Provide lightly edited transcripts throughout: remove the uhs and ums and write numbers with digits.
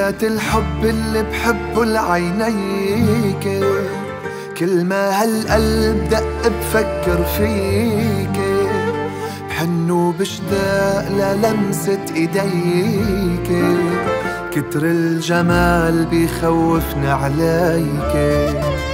وحياة الحب اللي بحبه لعينيك، كل ما هالقلب دق بفكر فيك، بحن وبشتاق للمسة ايديك، كتر الجمال بيخوفني عليك.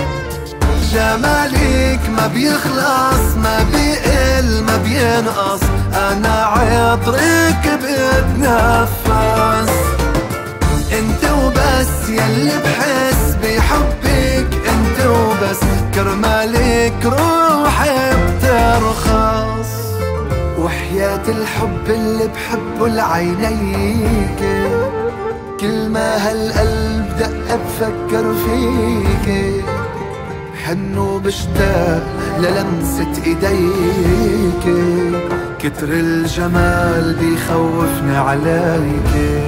جمالك ما بيخلص، ما بيقل ما بينقص، أنا عطرك بتنفس. انت وبس يلي بحس بحبك، انت وبس كرمالك روحي بترخص. وحياة الحب اللي بحبه لعينيك، كل ما هالقلب دق بفكر فيك، بحن وبشتاق للمسة ايديك، كتر الجمال بيخوفني عليك.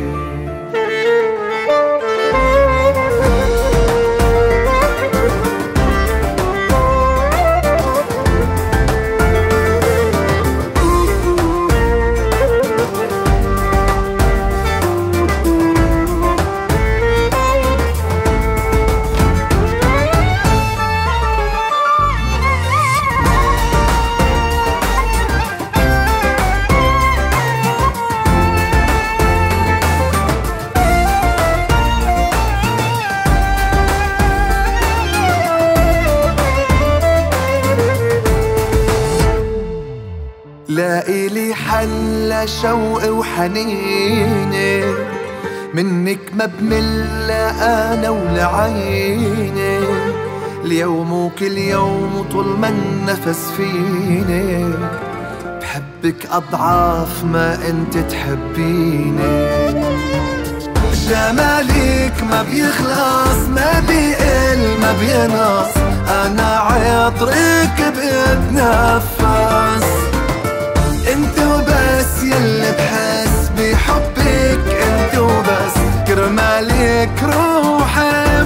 لاقي لي حل شوقي وحنيني، منك ما بمل انا ولعيني، اليوم وكل يوم وطول ما النفس فيني، بحبك اضعاف ما انت تحبيني. جمالك ما بيخلص، ما بيقل ما بينقص، انا عطرك بتنفس. انت وبس يلي بحس بحبك، انت وبس كرمالك روحي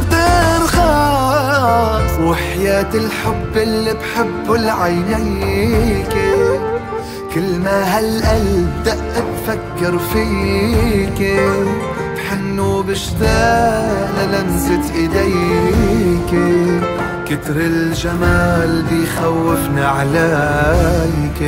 بترخص. وحياة الحب اللي بحبه لعينيك، كل ما هالقلب دق بفكر فيك، بحن وبشتاق للمسة ايديك، كتر الجمال بيخوفني عليك.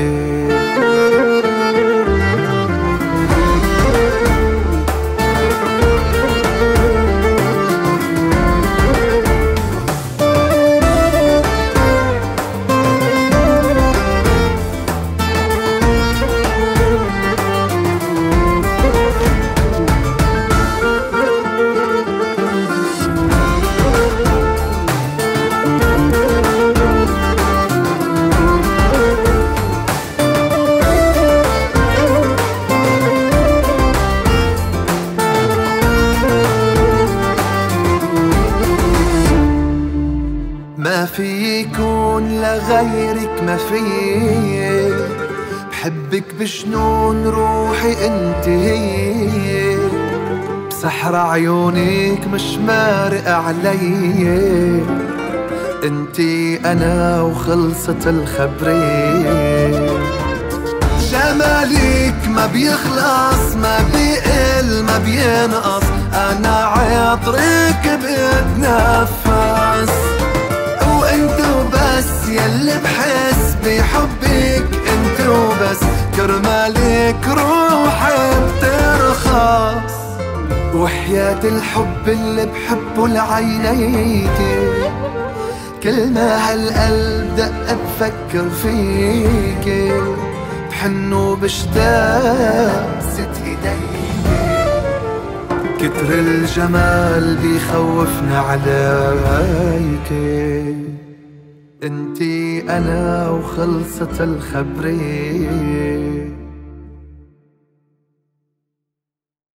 ما في يكون لغيرك، ما في، بحبك بجنون روحي انت هي، بسحر عيونك مش مارق علي، انتي انا وخلصت الخبرية. جمالك ما بيخلص، ما بيقل ما بينقص، انا عطرك بتنفس. وانت وبس يلي بحس بحبك، انت وبس كرمالك روحي بترخص. وحياة الحب اللي بحبه لعينيك، كل ما هالقلب دق بفكر فيك، بحن وبشتاق ست ايديك، كتر الجمال بيخوفني عليك. انتي انا وخلصت الخبرية.